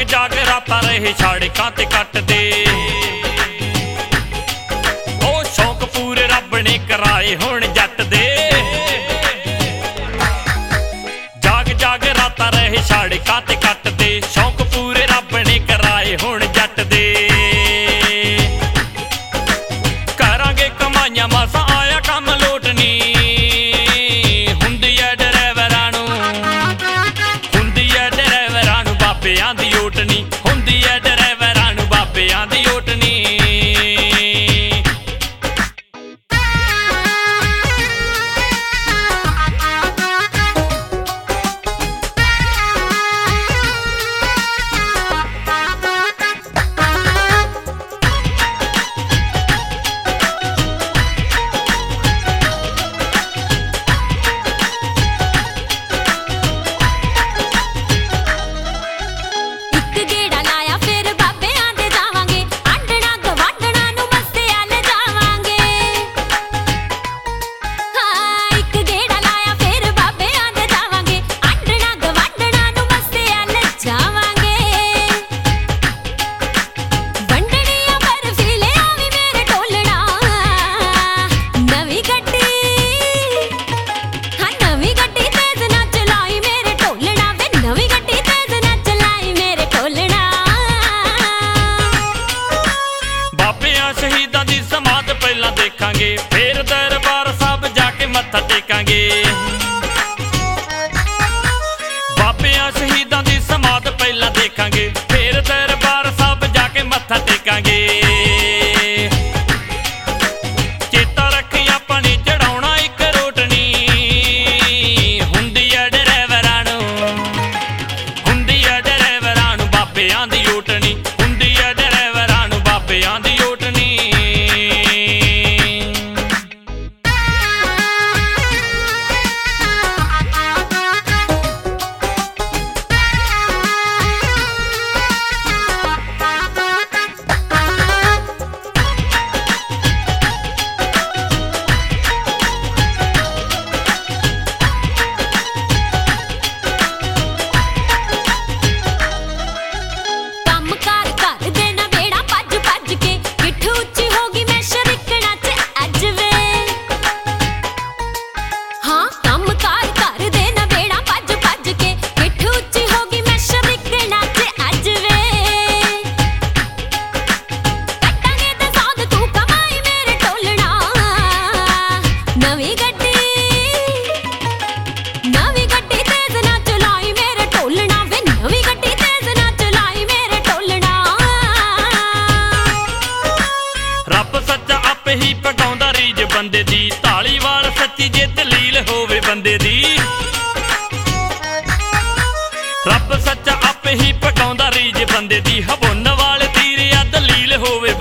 जाग रातां रहे सड़कां ते कटदे। ओ शौक पूरे रब ने कराए हुण जट दे। जाग जाग रातां रहे सड़कां ते कटदे, शौक पूरे रब ने कराए हुण जट दे। करांगे कमाइयां मासा आया कम लोटनी, हुंदी ऐ ड्राइवरां नूं, हुंदी ऐ ड्राइवरां नूं बाबेआं दी ओटनी, हुंदी ऐ ड्राइवरां नूं बाबेआं दी ओटनी। शहीदां दी समाध पहला देखांगे, फिर दरबार साहब जाके मत्था टेकांगे। बाबेआं शहीदां दी समाध पहला देखांगे, फिर दरबार साहब जाके मत्था टेकांगे। चेता रखी अपनी चढ़ाउणा इक रोटनी, हुंदी ऐ ड्राइवरां नूं, हुंदी ऐ ड्राइवरां नूं बाबेआं दी ओटनी, हुंदी ऐ ड्राइवरां नूं बाबेआं दी ओटनी। ही पकाउंदा रीज बंदे दी, धालीवाल सच्ची जे दलील होवे बंदे दी। रब सच्चा आपे ही पकाउंदा रीज बंदे दी, हबोन वाले तीर या दलील होवे